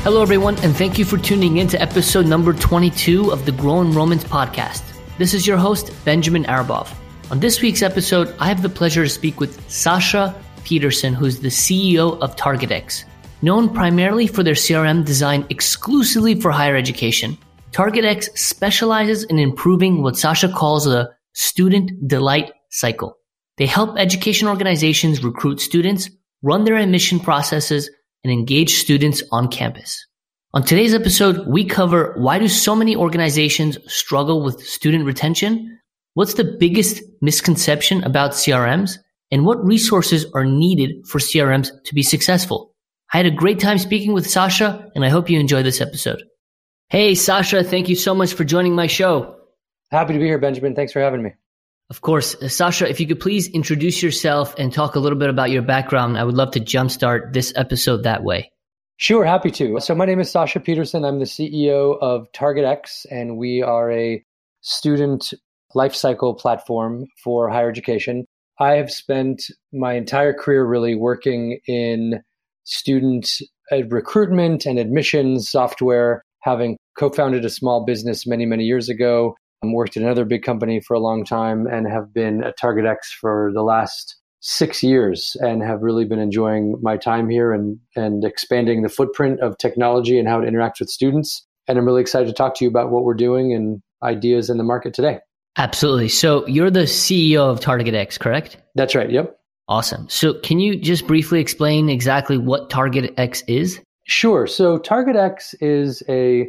Hello, everyone, and thank you for tuning in to episode number 22 of the Grow Enrollments podcast. This is your host, Benjamin Arabov. On this week's episode, I have the pleasure to speak with Sasha Peterson, who's the CEO of TargetX. Known primarily for their CRM designed exclusively for higher education, TargetX specializes in improving what Sasha calls the student delight cycle. They help education organizations recruit students, run their admission processes, and engage students on campus. On today's episode, we cover why do so many organizations struggle with student retention, what's the biggest misconception about CRMs, and what resources are needed for CRMs to be successful. I had a great time speaking with Sasha, and I hope you enjoy this episode. Hey, Sasha, thank you so much for joining my show. Happy to be here, Benjamin. Thanks for having me. Of course. Sasha, if you could please introduce yourself and talk a little bit about your background, I would love to jumpstart this episode that way. Sure, happy to. So my name is Sasha Peterson. I'm the CEO of TargetX, and we are a student lifecycle platform for higher education. I have spent my entire career really working in student recruitment and admissions software, having co-founded a small business many, many years ago. Worked at another big company for a long time and have been at TargetX for the last 6 years and have really been enjoying my time here and expanding the footprint of technology and how it interacts with students. And I'm really excited to talk to you about what we're doing and ideas in the market today. Absolutely. So you're the CEO of TargetX, correct? That's right. Yep. Awesome. So can you just briefly explain exactly what TargetX is? Sure. So TargetX is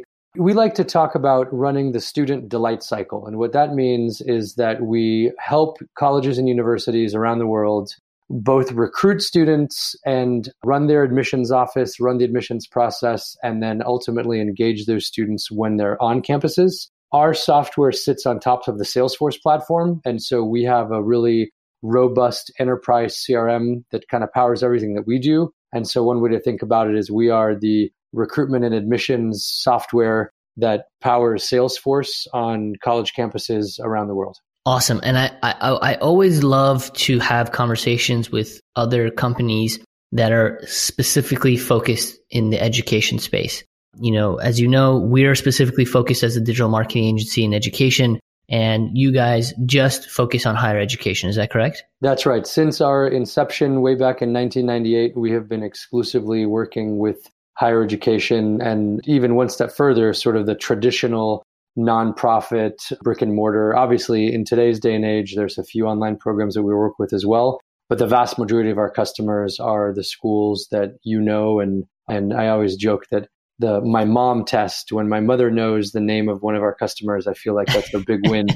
we like to talk about running the student delight cycle. And what that means is that we help colleges and universities around the world both recruit students and run their admissions office, run the admissions process, and then ultimately engage those students when they're on campuses. Our software sits on top of the Salesforce platform. And so we have a really robust enterprise CRM that kind of powers everything that we do. And so one way to think about it is we are the recruitment and admissions software that powers Salesforce on college campuses around the world. Awesome. And I always love to have conversations with other companies that are specifically focused in the education space. You know, as you know, we're specifically focused as a digital marketing agency in education, and you guys just focus on higher education. Is that correct? That's right. Since our inception way back in 1998, we have been exclusively working with higher education, and even one step further, sort of the traditional nonprofit brick and mortar. Obviously, in today's day and age, there's a few online programs that we work with as well, but the vast majority of our customers are the schools that you know, and I always joke that my mom test, when my mother knows the name of one of our customers, I feel like that's a big win.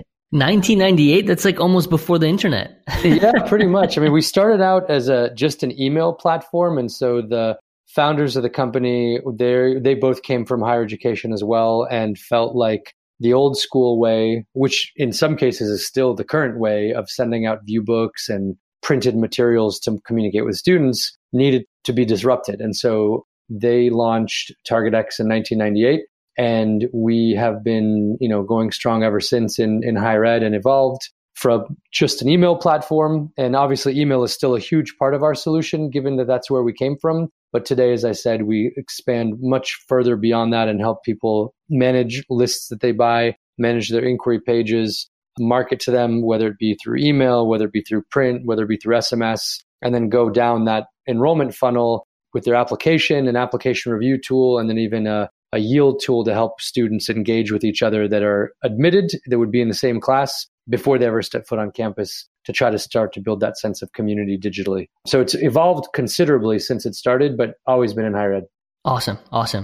1998? That's like almost before the internet. Yeah, pretty much. I mean, we started out as just an email platform, and so the founders of the company, they both came from higher education as well and felt like the old school way, which in some cases is still the current way of sending out view books and printed materials to communicate with students, needed to be disrupted. And so they launched TargetX in 1998. And we have been, going strong ever since in higher ed and evolved from just an email platform. And obviously email is still a huge part of our solution, given that that's where we came from. But today, as I said, we expand much further beyond that and help people manage lists that they buy, manage their inquiry pages, market to them, whether it be through email, whether it be through print, whether it be through SMS, and then go down that enrollment funnel with their application, an application review tool, and then even a yield tool to help students engage with each other that are admitted, that would be in the same class before they ever step foot on campus, to try to start to build that sense of community digitally. So it's evolved considerably since it started, but always been in higher ed. Awesome.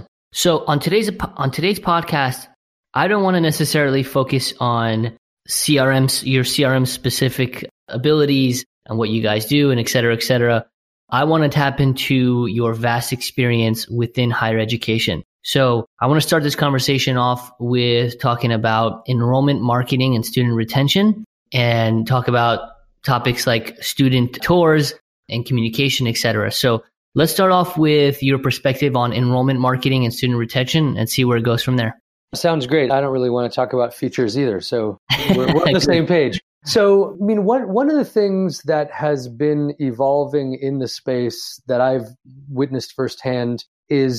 So on today's podcast, I don't want to necessarily focus on CRMs, your CRM specific abilities and what you guys do and et cetera, et cetera. I want to tap into your vast experience within higher education. So I want to start this conversation off with talking about enrollment marketing and student retention, and talk about topics like student tours and communication, et cetera. So let's start off with your perspective on enrollment marketing and student retention and see where it goes from there. Sounds great. I don't really want to talk about features either. So we're on the same page. So, I mean, one of the things that has been evolving in the space that I've witnessed firsthand is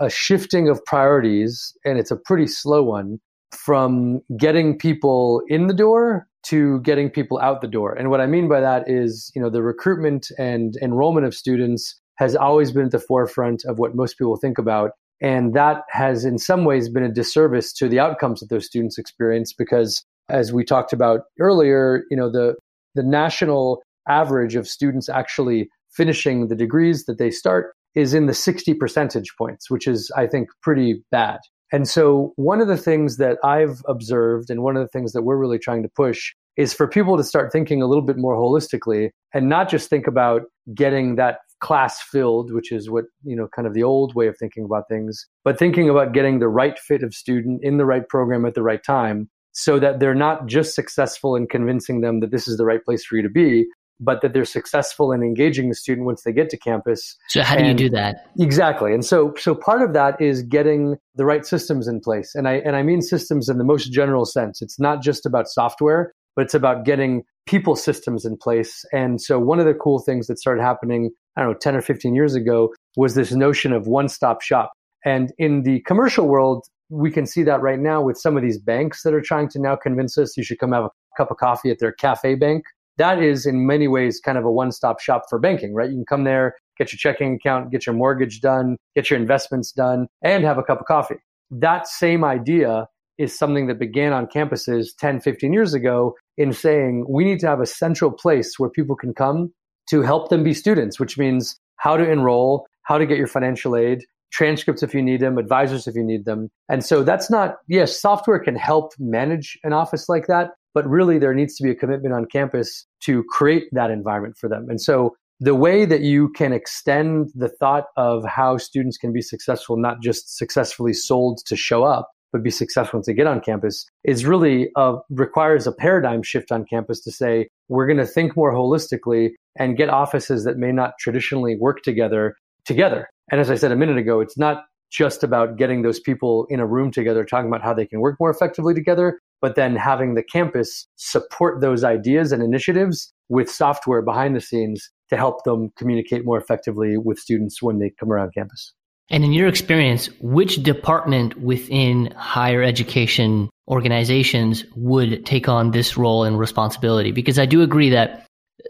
a shifting of priorities, and it's a pretty slow one, from getting people in the door to getting people out the door. And what I mean by that is, the recruitment and enrollment of students has always been at the forefront of what most people think about. And that has in some ways been a disservice to the outcomes that those students experience because, as we talked about earlier, the national average of students actually finishing the degrees that they start is in the 60 percentage points, which is, I think, pretty bad. And so one of the things that I've observed and one of the things that we're really trying to push is for people to start thinking a little bit more holistically and not just think about getting that class filled, which is what, kind of the old way of thinking about things, but thinking about getting the right fit of student in the right program at the right time so that they're not just successful in convincing them that this is the right place for you to be, but that they're successful in engaging the student once they get to campus. So how do you do that? Exactly. And so part of that is getting the right systems in place. And I mean systems in the most general sense. It's not just about software, but it's about getting people systems in place. And so one of the cool things that started happening, 10 or 15 years ago was this notion of one-stop shop. And in the commercial world, we can see that right now with some of these banks that are trying to now convince us you should come have a cup of coffee at their cafe bank. That is in many ways kind of a one-stop shop for banking, right? You can come there, get your checking account, get your mortgage done, get your investments done, and have a cup of coffee. That same idea is something that began on campuses 10, 15 years ago in saying we need to have a central place where people can come to help them be students, which means how to enroll, how to get your financial aid, transcripts if you need them, advisors if you need them. And so that's not, yes, software can help manage an office like that, but really there needs to be a commitment on campus to create that environment for them. And so the way that you can extend the thought of how students can be successful, not just successfully sold to show up, but be successful to get on campus, is really requires a paradigm shift on campus to say, we're going to think more holistically and get offices that may not traditionally work together. And as I said a minute ago, it's not just about getting those people in a room together, talking about how they can work more effectively together, but then having the campus support those ideas and initiatives with software behind the scenes to help them communicate more effectively with students when they come around campus. And in your experience, which department within higher education organizations would take on this role and responsibility? Because I do agree that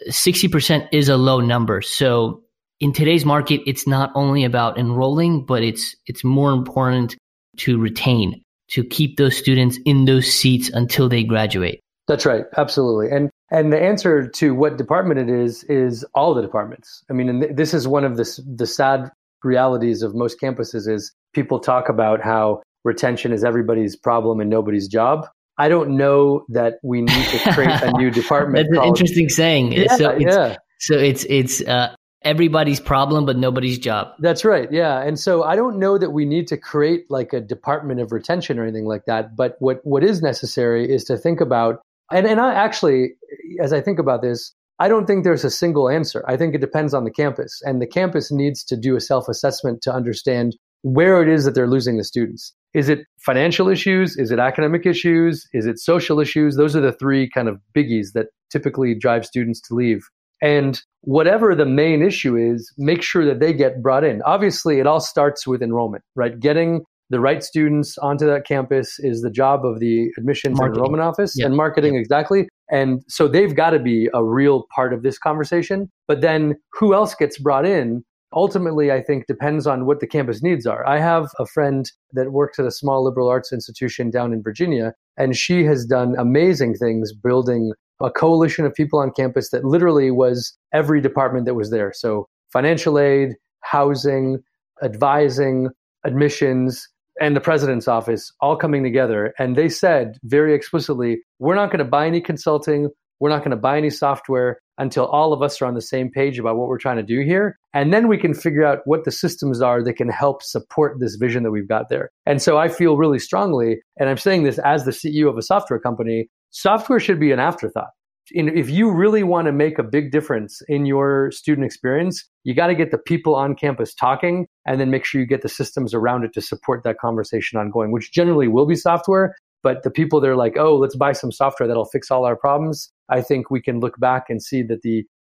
60% is a low number. So in today's market, it's not only about enrolling, but it's more important to retain, to keep those students in those seats until they graduate. That's right. Absolutely. And the answer to what department it is all the departments. I mean, and this is one of the sad realities of most campuses is people talk about how retention is everybody's problem and nobody's job. I don't know that we need to create a new department. That's an interesting saying. Yeah, So it's everybody's problem, but nobody's job. That's right. Yeah. And so I don't know that we need to create like a department of retention or anything like that. But what is necessary is to think about, and I actually, as I think about this, I don't think there's a single answer. I think it depends on the campus, and the campus needs to do a self-assessment to understand where it is that they're losing the students. Is it financial issues? Is it academic issues? Is it social issues? Those are the three kind of biggies that typically drive students to leave. And whatever the main issue is, make sure that they get brought in. Obviously, it all starts with enrollment, right? Getting the right students onto that campus is the job of the admissions and enrollment office and marketing. Exactly. And so they've got to be a real part of this conversation. But then who else gets brought in? Ultimately, I think depends on what the campus needs are. I have a friend that works at a small liberal arts institution down in Virginia, and she has done amazing things building a coalition of people on campus that literally was every department that was there. So financial aid, housing, advising, admissions, and the president's office all coming together. And they said very explicitly, we're not going to buy any consulting. We're not going to buy any software until all of us are on the same page about what we're trying to do here. And then we can figure out what the systems are that can help support this vision that we've got there. And so I feel really strongly, and I'm saying this as the CEO of a software company, software should be an afterthought. If you really want to make a big difference in your student experience, you got to get the people on campus talking and then make sure you get the systems around it to support that conversation ongoing, which generally will be software. But the people that are like, oh, let's buy some software that'll fix all our problems, I think we can look back and see that the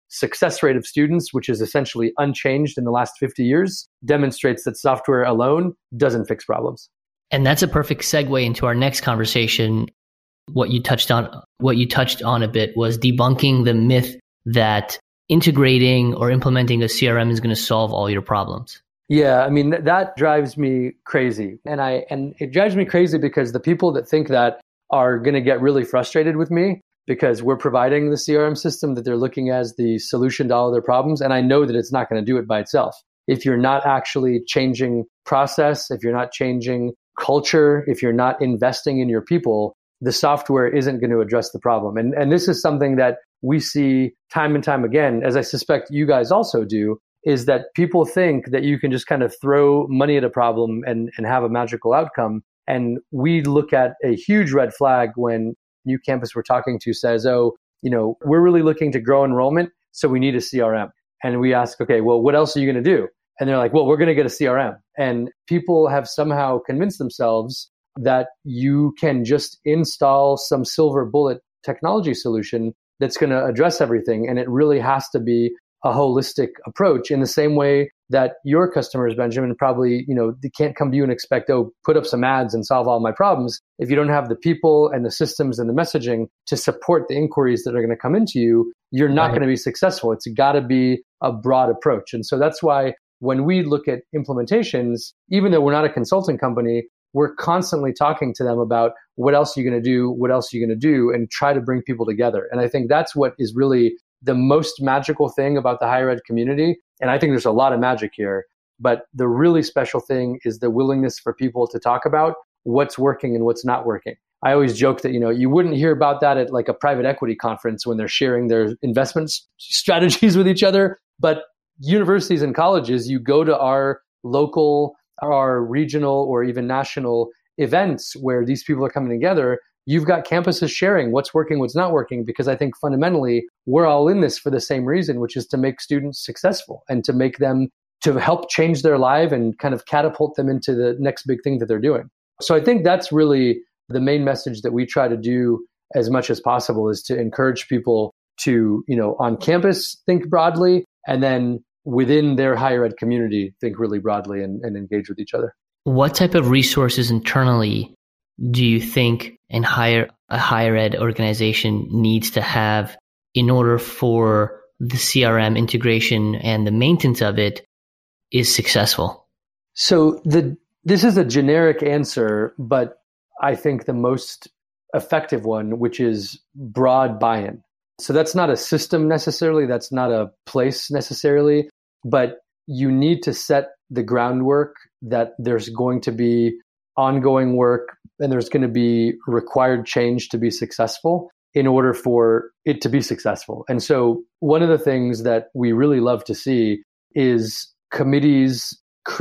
success rate of students, which is essentially unchanged in the last 50 years, demonstrates that software alone doesn't fix problems. And that's a perfect segue into our next conversation. What you touched on a bit was debunking the myth that integrating or implementing a CRM is going to solve all your problems. Yeah, I mean, that drives me crazy. And it drives me crazy because the people that think that are going to get really frustrated with me because we're providing the CRM system that they're looking as the solution to all their problems. And I know that it's not going to do it by itself. If you're not actually changing process, if you're not changing culture, if you're not investing in your people, the software isn't going to address the problem. And this is something that we see time and time again, as I suspect you guys also do, is that people think that you can just kind of throw money at a problem and have a magical outcome. And we look at a huge red flag when new campus we're talking to says, we're really looking to grow enrollment, so we need a CRM. And we ask, okay, well, what else are you going to do? And they're like, well, we're going to get a CRM. And people have somehow convinced themselves that you can just install some silver bullet technology solution that's going to address everything. And it really has to be a holistic approach in the same way that your customers, Benjamin, probably, they can't come to you and expect, put up some ads and solve all my problems. If you don't have the people and the systems and the messaging to support the inquiries that are going to come into you, you're not going to be successful. It's got to be a broad approach. And so that's why when we look at implementations, even though we're not a consulting company, we're constantly talking to them about what else are you going to do, what else are you going to do, and try to bring people together. And I think that's what is really the most magical thing about the higher ed community. And I think there's a lot of magic here, but the really special thing is the willingness for people to talk about what's working and what's not working. I always joke that, you wouldn't hear about that at like a private equity conference when they're sharing their investment strategies with each other. But universities and colleges, you go to our local, our regional, or even national events where these people are coming together, you've got campuses sharing what's working, what's not working, because I think fundamentally we're all in this for the same reason, which is to make students successful and to make them, to help change their life and kind of catapult them into the next big thing that they're doing. So I think that's really the main message that we try to do as much as possible, is to encourage people to, on campus, think broadly, and then within their higher ed community, think really broadly and engage with each other. What type of resources internally do you think a higher ed organization needs to have in order for the CRM integration and the maintenance of it is successful? So this is a generic answer, but I think the most effective one, which is broad buy-in. So that's not a system necessarily, that's not a place necessarily, but you need to set the groundwork that there's going to be ongoing work and there's going to be required change to be successful in order for it to be successful. And so one of the things that we really love to see is committees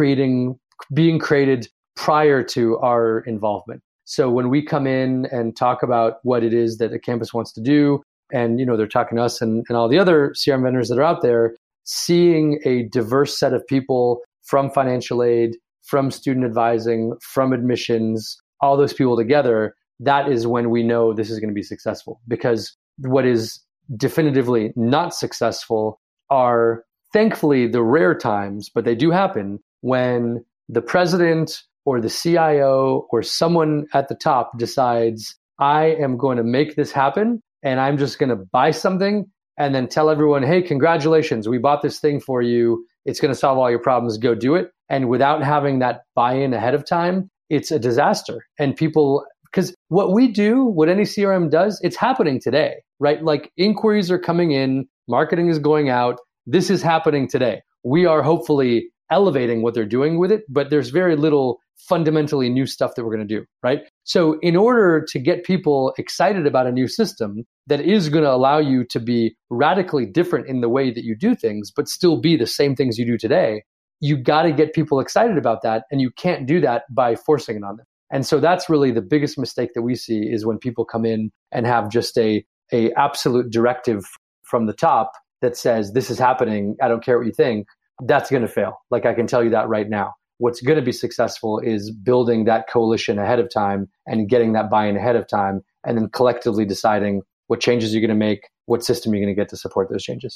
being created prior to our involvement. So when we come in and talk about what it is that a campus wants to do, and they're talking to us and all the other CRM vendors that are out there, seeing a diverse set of people from financial aid, from student advising, from admissions, all those people together, that is when we know this is going to be successful. Because what is definitively not successful are, thankfully, the rare times, but they do happen, when the president or the CIO or someone at the top decides, I am going to make this happen and I'm just going to buy something and then tell everyone, hey, congratulations, we bought this thing for you. It's going to solve all your problems. Go do it. And without having that buy-in ahead of time, it's a disaster. And people, because what we do, what any CRM does, it's happening today, right? Like inquiries are coming in, marketing is going out. This is happening today. We are hopefully elevating what they're doing with it, but there's very little fundamentally new stuff that we're going to do, right? So in order to get people excited about a new system that is going to allow you to be radically different in the way that you do things, but still be the same things you do today, you got to get people excited about that. And you can't do that by forcing it on them. And so that's really the biggest mistake that we see, is when people come in and have just a absolute directive from the top that says, this is happening, I don't care what you think. That's going to fail. Like, I can tell you that right now. What's going to be successful is building that coalition ahead of time and getting that buy-in ahead of time, and then collectively deciding what changes you're going to make, what system you're going to get to support those changes.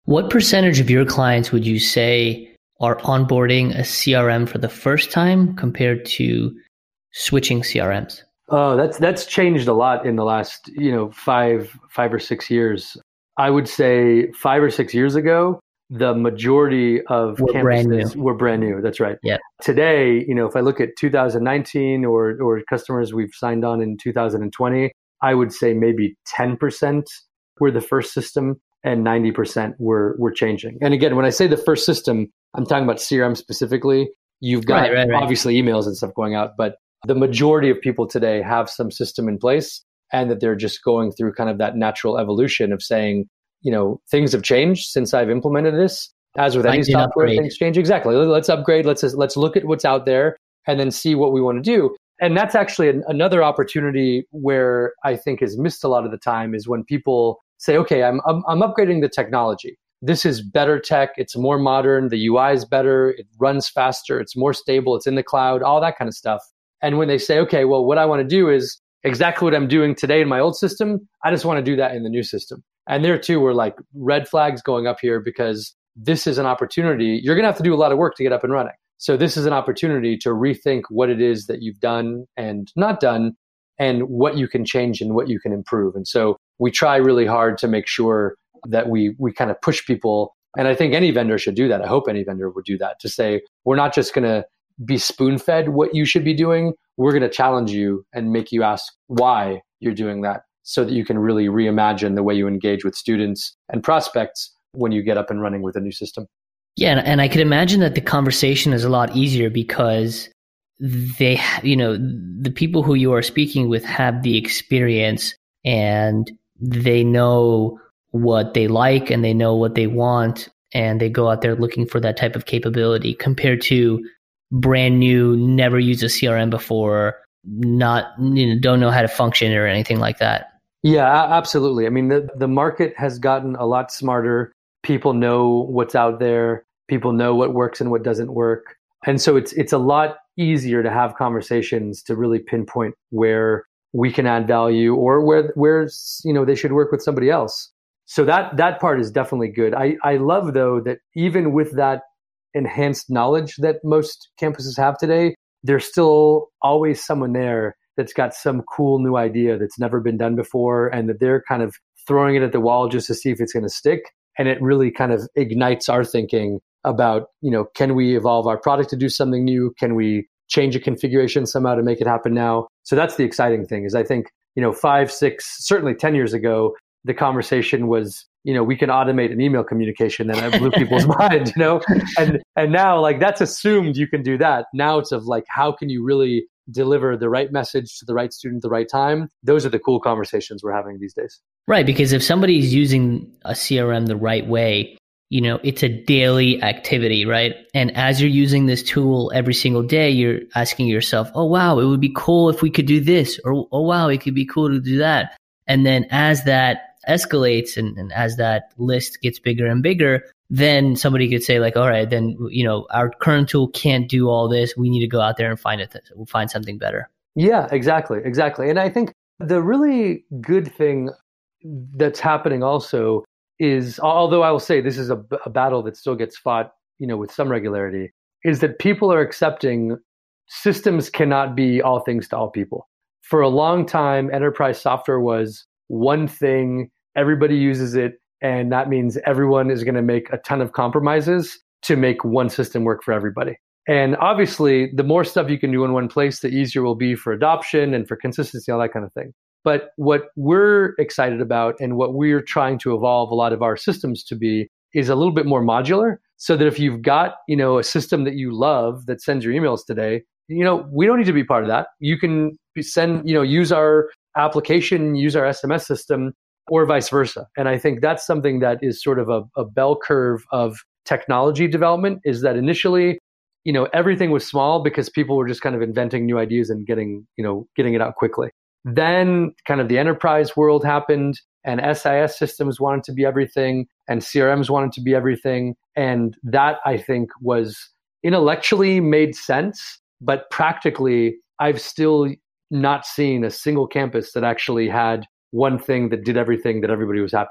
What percentage of your clients would you say are onboarding a CRM for the first time compared to switching CRMs? Oh, that's changed a lot in the last, 5 or 6 years. I would say 5 or 6 years ago, the majority of campuses were brand new. That's right. Yeah. Today, if I look at 2019 or customers we've signed on in 2020, I would say maybe 10% were the first system and 90% were changing. And again, when I say the first system, I'm talking about CRM specifically. You've got obviously emails and stuff going out, but the majority of people today have some system in place, and that they're just going through kind of that natural evolution of saying, things have changed since I've implemented this. As with any software, things change. Exactly. Let's upgrade. Let's look at what's out there and then see what we want to do. And that's actually another opportunity where I think is missed a lot of the time, is when people say, okay, I'm upgrading the technology. This is better tech. It's more modern. The UI is better. It runs faster. It's more stable. It's in the cloud, all that kind of stuff. And when they say, okay, well, what I want to do is exactly what I'm doing today in my old system, I just want to do that in the new system. And there too were like red flags going up here, because this is an opportunity. You're going to have to do a lot of work to get up and running. So this is an opportunity to rethink what it is that you've done and not done, and what you can change and what you can improve. And so we try really hard to make sure that we kind of push people. And I think any vendor should do that. I hope any vendor would do that, to say, we're not just going to be spoon-fed what you should be doing. We're going to challenge you and make you ask why you're doing that, so that you can really reimagine the way you engage with students and prospects when you get up and running with a new system. Yeah, and I could imagine that the conversation is a lot easier because they, the people who you are speaking with have the experience, and they know what they like and they know what they want, and they go out there looking for that type of capability, compared to brand new, never used a CRM before, not, don't know how to function or anything like that. Yeah, absolutely. I mean, the market has gotten a lot smarter. People know what's out there. People know what works and what doesn't work. And so it's a lot easier to have conversations to really pinpoint where we can add value, or where they should work with somebody else. So that part is definitely good. I love, though, that even with that enhanced knowledge that most campuses have today, there's still always someone there that's got some cool new idea that's never been done before, and that they're kind of throwing it at the wall just to see if it's going to stick. And it really kind of ignites our thinking about, can we evolve our product to do something new? Can we change a configuration somehow to make it happen now? So that's the exciting thing, is I think, 5, 6, certainly 10 years ago, the conversation was, we can automate an email communication, and it blew people's mind, and now, like, that's assumed you can do that. Now it's of like, how can you really deliver the right message to the right student at the right time? Those are the cool conversations we're having these days. Right, because if somebody's using a CRM the right way, it's a daily activity, right? And as you're using this tool every single day, you're asking yourself, oh, wow, it would be cool if we could do this, or, oh, wow, it could be cool to do that. And then as that escalates and as that list gets bigger and bigger, then somebody could say like, all right, then, our current tool can't do all this. We need to go out there and we'll find something better. Yeah, exactly. And I think the really good thing that's happening also is, although I will say this is a battle that still gets fought, with some regularity, is that people are accepting systems cannot be all things to all people. For a long time, enterprise software was one thing, everybody uses it, and that means everyone is going to make a ton of compromises to make one system work for everybody. And obviously, the more stuff you can do in one place, the easier it will be for adoption and for consistency, all that kind of thing. But what we're excited about, and what we're trying to evolve a lot of our systems to be, is a little bit more modular, so that if you've got, a system that you love that sends your emails today, we don't need to be part of that. You can use our application, use our SMS system, or vice versa. And I think that's something that is sort of a bell curve of technology development, is that initially, everything was small because people were just kind of inventing new ideas and getting it out quickly. Then kind of the enterprise world happened, and SIS systems wanted to be everything, and CRMs wanted to be everything. And that, I think, was intellectually made sense, but practically, I've still not seen a single campus that actually had one thing that did everything that everybody was happy with.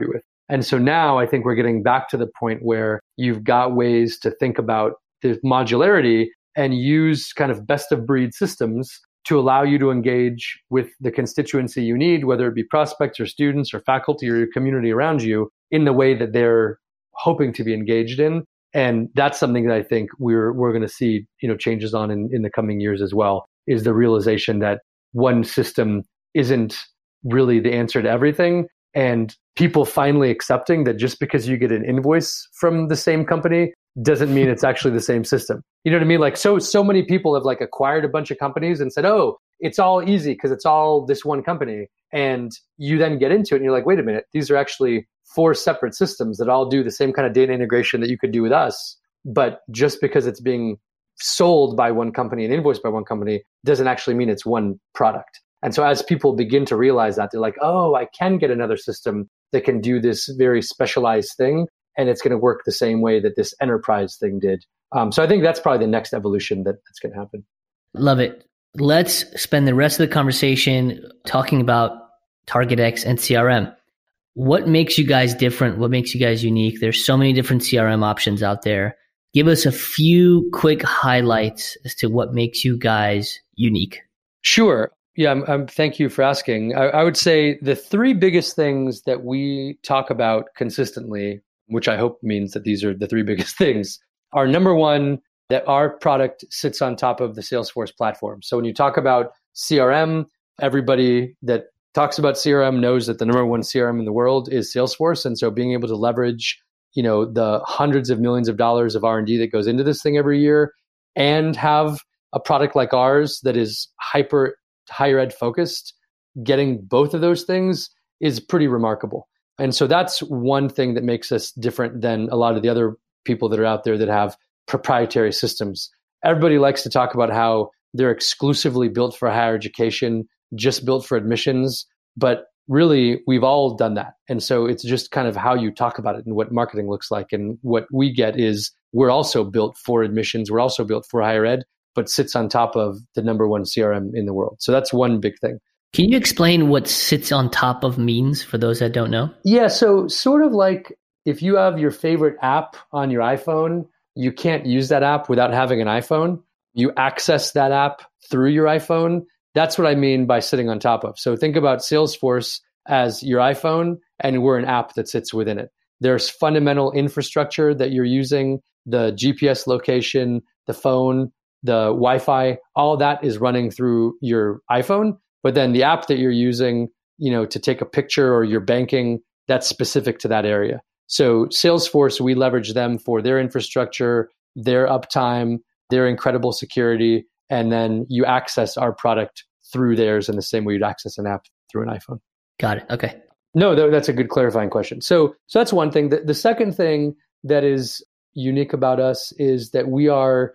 And so now I think we're getting back to the point where you've got ways to think about the modularity and use kind of best of breed systems to allow you to engage with the constituency you need, whether it be prospects or students or faculty or your community around you, in the way that they're hoping to be engaged in. And that's something that I think we're going to see, changes on in the coming years as well, is the realization that one system isn't really the answer to everything. And people finally accepting that just because you get an invoice from the same company doesn't mean it's actually the same system. You know what I mean? Like so many people have like acquired a bunch of companies and said, oh, it's all easy because it's all this one company. And you then get into it and you're like, wait a minute, these are actually 4 separate systems that all do the same kind of data integration that you could do with us. But just because it's being sold by one company and invoiced by one company doesn't actually mean it's one product. And so as people begin to realize that, they're like, oh, I can get another system that can do this very specialized thing. And it's going to work the same way that this enterprise thing did. So I think that's probably the next evolution that's going to happen. Love it. Let's spend the rest of the conversation talking about TargetX and CRM. What makes you guys different? What makes you guys unique? There's so many different CRM options out there. Give us a few quick highlights as to what makes you guys unique. Sure. Yeah, thank you for asking. I would say the 3 biggest things that we talk about consistently, which I hope means that these are the 3 biggest things, are number one, that our product sits on top of the Salesforce platform. So when you talk about CRM, everybody that talks about CRM knows that the number one CRM in the world is Salesforce. And so being able to leverage, the hundreds of millions of dollars of R&D that goes into this thing every year and have a product like ours that is hyper higher ed focused, getting both of those things is pretty remarkable. And so that's one thing that makes us different than a lot of the other people that are out there that have proprietary systems. Everybody likes to talk about how they're exclusively built for higher education, just built for admissions, but really we've all done that. And so it's just kind of how you talk about it and what marketing looks like. And what we get is we're also built for admissions, we're also built for higher ed, but sits on top of the number one CRM in the world. So that's one big thing. Can you explain what sits on top of means for those that don't know? Yeah, so sort of like if you have your favorite app on your iPhone, you can't use that app without having an iPhone. You access that app through your iPhone. That's what I mean by sitting on top of. So think about Salesforce as your iPhone, and we're an app that sits within it. There's fundamental infrastructure that you're using, the GPS location, the phone, the Wi-Fi, all that is running through your iPhone. But then the app that you're using, to take a picture or your banking, that's specific to that area. So Salesforce, we leverage them for their infrastructure, their uptime, their incredible security, and then you access our product through theirs in the same way you'd access an app through an iPhone. Got it. Okay. No, that's a good clarifying question. So that's one thing. The second thing that is unique about us is that we are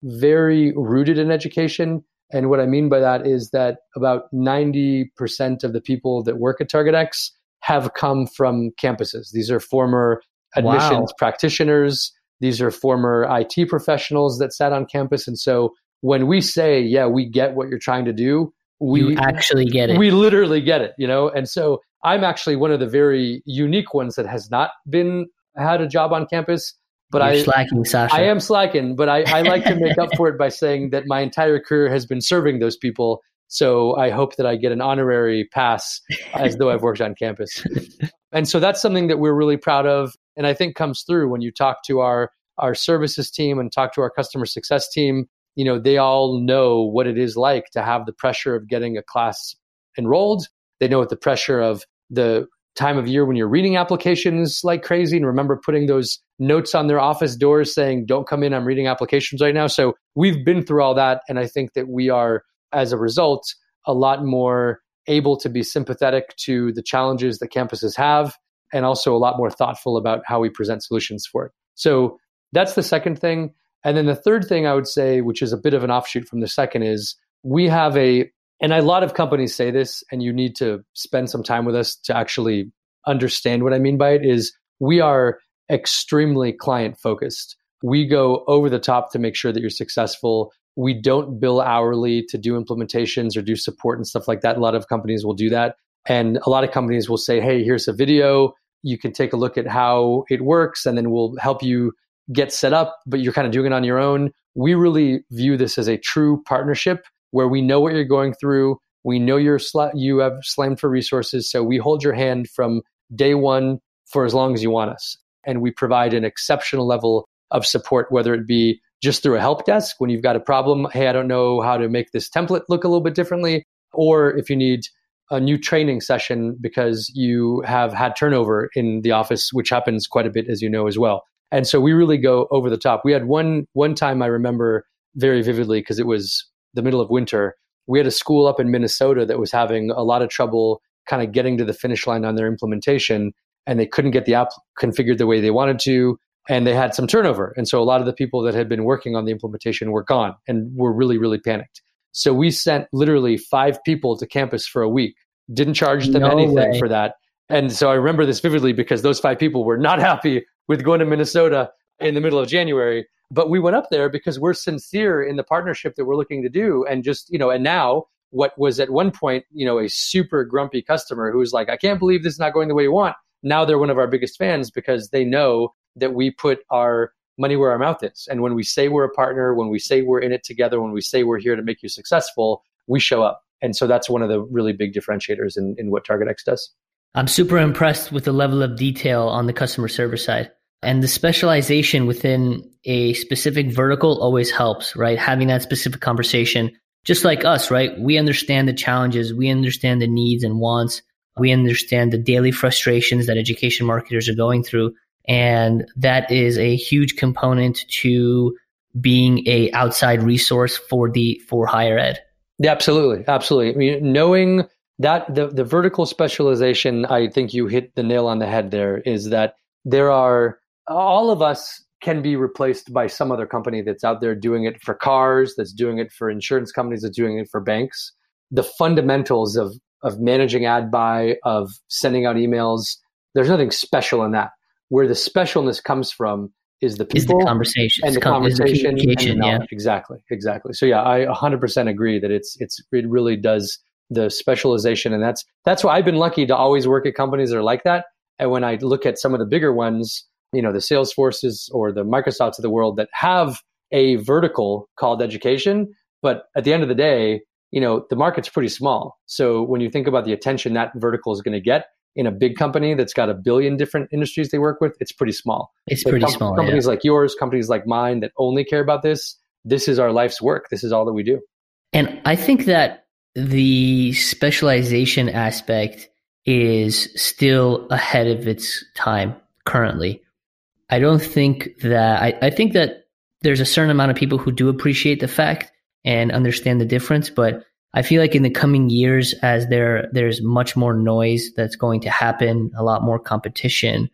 very rooted in education. And what I mean by that is that about 90% of the people that work at TargetX have come from campuses. These are former admissions practitioners. These are former IT professionals that sat on campus. And so when we say, yeah, we get what you're trying to do, we actually get it. We literally get it, And so I'm actually one of the very unique ones that has not had a job on campus. But You're slacking, Sasha. I am slacking, but I like to make up for it by saying that my entire career has been serving those people. So I hope that I get an honorary pass as though I've worked on campus. And so that's something that we're really proud of. And I think comes through when you talk to our services team and talk to our customer success team. They all know what it is like to have the pressure of getting a class enrolled. They know what the pressure of the time of year when you're reading applications like crazy, and remember putting those notes on their office doors saying, don't come in, I'm reading applications right now. So we've been through all that. And I think that we are, as a result, a lot more able to be sympathetic to the challenges that campuses have, and also a lot more thoughtful about how we present solutions for it. So that's the second thing. And then the third thing I would say, which is a bit of an offshoot from the second, is we have and a lot of companies say this, and you need to spend some time with us to actually understand what I mean by it, is we are extremely client focused. We go over the top to make sure that you're successful. We don't bill hourly to do implementations or do support and stuff like that. A lot of companies will do that. And a lot of companies will say, hey, here's a video. you can take a look at how it works, and then we'll help you get set up, but you're kind of doing it on your own. We really view this as a true partnership where we know what you're going through. We know you have slammed for resources, so we hold your hand from day one for as long as you want us. And we provide an exceptional level of support, whether it be just through a help desk when you've got a problem. Hey, I don't know how to make this template look a little bit differently. Or if you need a new training session because you have had turnover in the office, which happens quite a bit, as you know, as well. And so we really go over the top. We had one time I remember very vividly because it was the middle of winter. We had a school up in Minnesota that was having a lot of trouble kind of getting to the finish line on their implementation, and they couldn't get the app configured the way they wanted to, and they had some turnover. And so a lot of the people that had been working on the implementation were gone and were really, really panicked. So we sent literally 5 people to campus for a week, didn't charge them anything for that. And so I remember this vividly because those 5 people were not happy with going to Minnesota in the middle of January. But we went up there because we're sincere in the partnership that we're looking to do. And just, and now what was at one point, a super grumpy customer who was like, I can't believe this is not going the way you want. Now they're one of our biggest fans because they know that we put our money where our mouth is. And when we say we're a partner, when we say we're in it together, when we say we're here to make you successful, we show up. And so that's one of the really big differentiators in what TargetX does. I'm super impressed with the level of detail on the customer service side. And the specialization within a specific vertical always helps, right? Having that specific conversation, just like us, right? We understand the challenges. We understand the needs and wants. We understand the daily frustrations that education marketers are going through. And that is a huge component to being a outside resource for higher ed. Yeah, absolutely. Absolutely. I mean, knowing that the vertical specialization, I think you hit the nail on the head there, is that all of us can be replaced by some other company that's out there doing it for cars, that's doing it for insurance companies, that's doing it for banks. The fundamentals of managing ad buy, of sending out emails, there's nothing special in that. Where the specialness comes from is the people, is the conversation, and the conversation, and the knowledge. Yeah. Exactly. So yeah, I 100% agree that it really does the specialization, and that's why I've been lucky to always work at companies that are like that. And when I look at some of the bigger ones, the Salesforces or the Microsofts of the world that have a vertical called education, but at the end of the day, the market's pretty small. So when you think about the attention that vertical is going to get in a big company that's got 1 billion different industries they work with, it's pretty small. It's pretty small. Companies like yours, companies like mine that only care about this is our life's work. This is all that we do. And I think that the specialization aspect is still ahead of its time currently. I don't think that, I think that there's a certain amount of people who do appreciate the fact and understand the difference, but I feel like in the coming years, as there's much more noise that's going to happen, a lot more competition,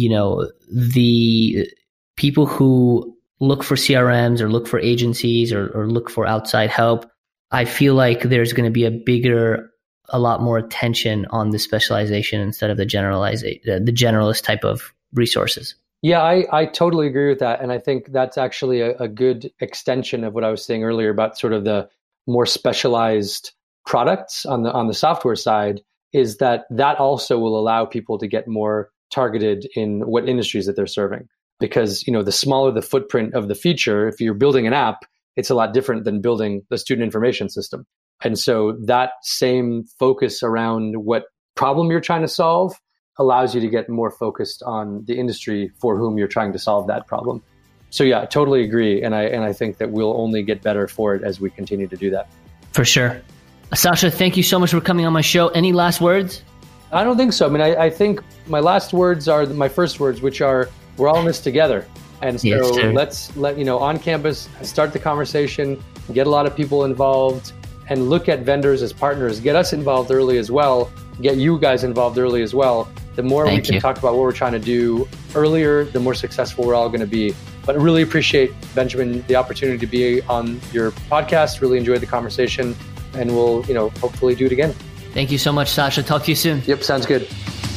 the people who look for CRMs or look for agencies or look for outside help, I feel like there's going to be a lot more attention on the specialization instead of the generalist type of resources. Yeah, I totally agree with that. And I think that's actually a good extension of what I was saying earlier about sort of the more specialized products on the software side, is that also will allow people to get more targeted in what industries that they're serving. Because, the smaller the footprint of the feature, if you're building an app, it's a lot different than building the student information system. And so that same focus around what problem you're trying to solve allows you to get more focused on the industry for whom you're trying to solve that problem. So yeah, I totally agree. And I think that we'll only get better for it as we continue to do that. For sure. Sasha, thank you so much for coming on my show. Any last words? I don't think so. I mean, I think my last words are my first words, which are, we're all in this together. And so let's on campus, start the conversation, get a lot of people involved, and look at vendors as partners. Get us involved early as well. Get you guys involved early as well. The more we can talk about what we're trying to do earlier, the more successful we're all going to be. But I really appreciate, Benjamin, the opportunity to be on your podcast. Really enjoyed the conversation, and we'll, hopefully do it again. Thank you so much, Sasha. Talk to you soon. Yep, sounds good.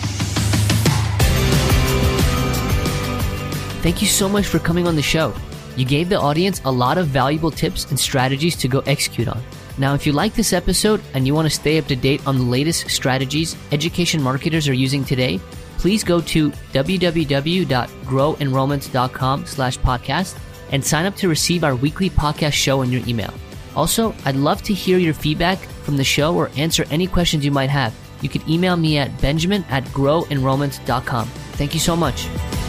Thank you so much for coming on the show. You gave the audience a lot of valuable tips and strategies to go execute on. Now, if you like this episode and you want to stay up to date on the latest strategies education marketers are using today, please go to www.growenrollments.com/podcast and sign up to receive our weekly podcast show in your email. Also, I'd love to hear your feedback from the show or answer any questions you might have. You can email me at benjamin@growenrollments.com. Thank you so much.